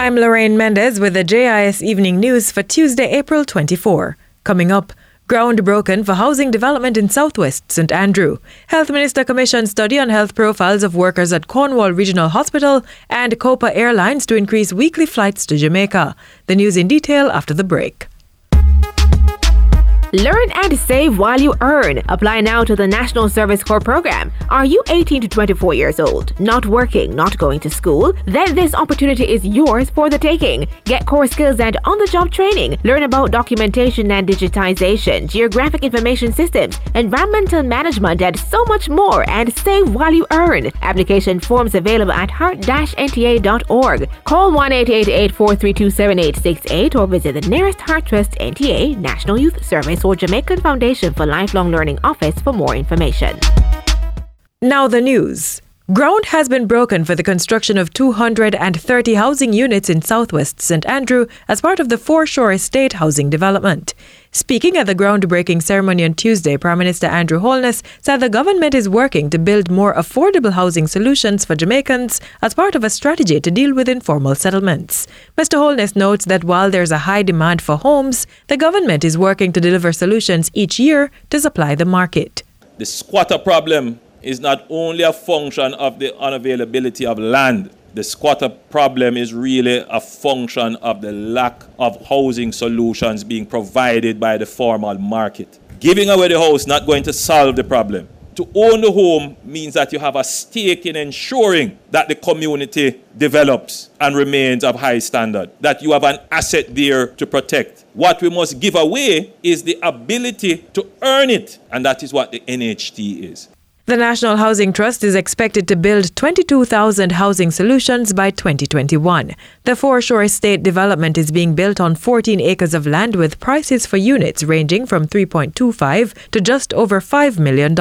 I'm Lorraine Mendez with the JIS Evening News for Tuesday, April 24. Coming up, ground broken for housing development in Southwest St Andrew. Health Minister commissioned study on health profiles of workers at Cornwall Regional Hospital, and Copa Airlines to increase weekly flights to Jamaica. The news in detail after the break. Learn and save while you earn. Apply now to the National Service Corps program. Are you 18 to 24 years old, not working, not going to school? Then this opportunity is yours for the taking. Get core skills and on-the-job training. Learn about documentation and digitization, geographic information systems, environmental management, and so much more. And save while you earn. Application forms available at heart-nta.org. Call 1-888-432-7868 or visit the nearest Heart Trust NTA National Youth Service or Jamaican Foundation for Lifelong Learning office for more information. Now the news. Ground has been broken for the construction of 230 housing units in Southwest St Andrew as part of the Foreshore Estate housing development. Speaking at the groundbreaking ceremony on Tuesday, Prime Minister Andrew Holness said the government is working to build more affordable housing solutions for Jamaicans as part of a strategy to deal with informal settlements. Mr. Holness notes that while there's a high demand for homes, the government is working to deliver solutions each year to supply the market. The squatter problem is not only a function of the unavailability of land. The squatter problem is really a function of the lack of housing solutions being provided by the formal market. Giving away the house not going to solve the problem. To own the home means that you have a stake in ensuring that the community develops and remains of high standard, that you have an asset there to protect. What we must give away is the ability to earn it, and that is what the NHT is. The National Housing Trust is expected to build 22,000 housing solutions by 2021. The Foreshore Estate development is being built on 14 acres of land with prices for units ranging from $3.25 to just over $5 million.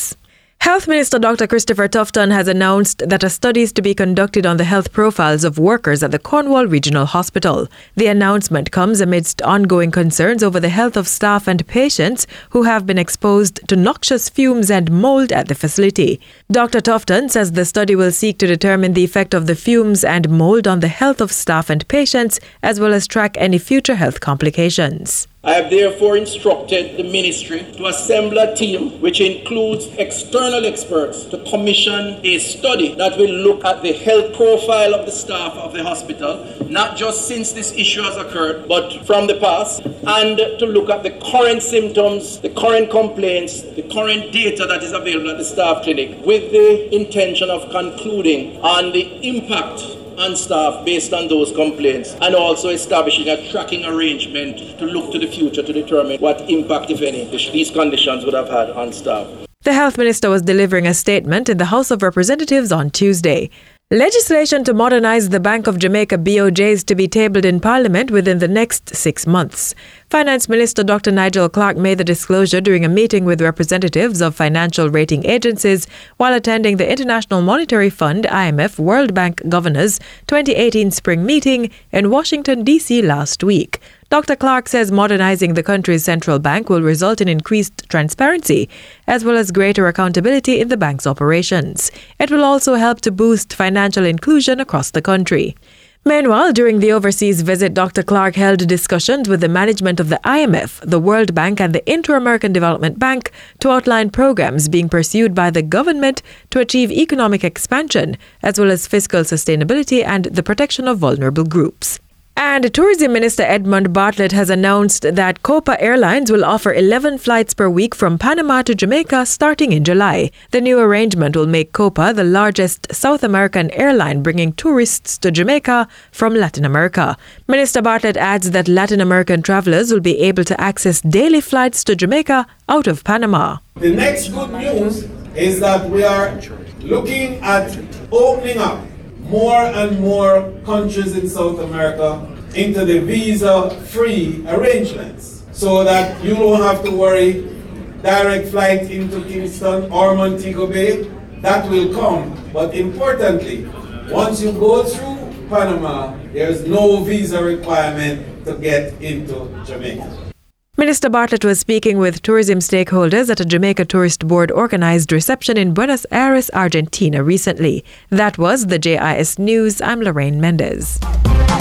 Health Minister Dr. Christopher Tufton has announced that a study is to be conducted on the health profiles of workers at the Cornwall Regional Hospital. The announcement comes amidst ongoing concerns over the health of staff and patients who have been exposed to noxious fumes and mold at the facility. Dr. Tufton says the study will seek to determine the effect of the fumes and mold on the health of staff and patients, as well as track any future health complications. I have therefore instructed the ministry to assemble a team which includes external experts to commission a study that will look at the health profile of the staff of the hospital, not just since this issue has occurred, but from the past, and to look at the current symptoms, the current complaints, the current data that is available at the staff clinic, with the intention of concluding on the impact on staff based on those complaints, and also establishing a tracking arrangement to look to the future to determine what impact, if any, these conditions would have had on staff. The Health Minister was delivering a statement in the House of Representatives on Tuesday. Legislation to modernize the Bank of Jamaica BOJ is to be tabled in Parliament within the next 6 months. Finance Minister Dr. Nigel Clark made the disclosure during a meeting with representatives of financial rating agencies while attending the International Monetary Fund (IMF) World Bank Governors 2018 spring meeting in Washington, D.C. last week. Dr. Clark says modernizing the country's central bank will result in increased transparency as well as greater accountability in the bank's operations. It will also help to boost financial inclusion across the country. Meanwhile, during the overseas visit, Dr. Clark held discussions with the management of the IMF, the World Bank, and the Inter-American Development Bank to outline programs being pursued by the government to achieve economic expansion, as well as fiscal sustainability and the protection of vulnerable groups. And Tourism Minister Edmund Bartlett has announced that Copa Airlines will offer 11 flights per week from Panama to Jamaica starting in July. The new arrangement will make Copa the largest South American airline bringing tourists to Jamaica from Latin America. Minister Bartlett adds that Latin American travelers will be able to access daily flights to Jamaica out of Panama. The next good news is that we are looking at opening up more and more countries in South America into the visa-free arrangements so that you don't have to worry direct flight into Kingston or Montego Bay. That will come, but importantly, once you go through Panama, there's no visa requirement to get into Jamaica. Minister Bartlett was speaking with tourism stakeholders at a Jamaica Tourist Board organized reception in Buenos Aires, Argentina recently. That was the JIS News. I'm Lorraine Mendez.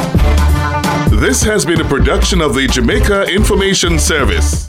This has been a production of the Jamaica Information Service.